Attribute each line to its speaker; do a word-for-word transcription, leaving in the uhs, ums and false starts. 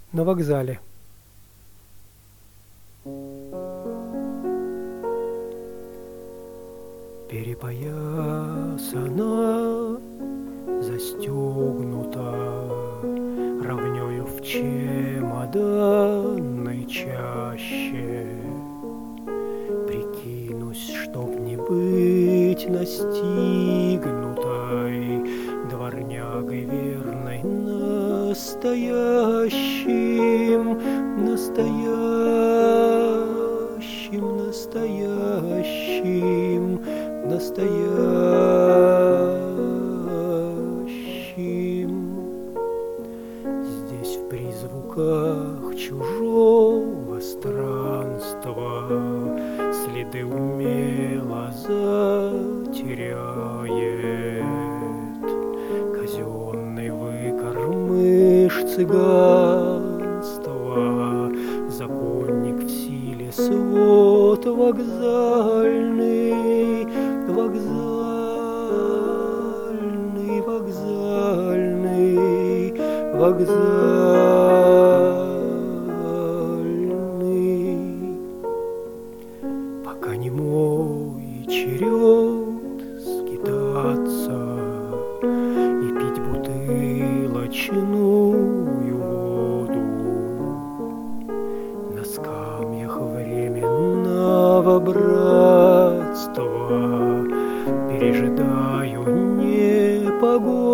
Speaker 1: На вокзале. Перепоясана, застегнута, ровнёю в чемоданной чаще. Прикинусь, чтоб не быть настигнутой дворнягой верной, настоящим, настоящим, настоящим, настоящим. Здесь в призвуках чужого странства следы умело затеряет казенный выкормыш цыганства, законник в силе свод вокзальный, вокзальный, вокзальный, вокзальный. Пока не мой черед скитаться и пить бутылочную воду, на скамьях временного братства пережидаю непогоду.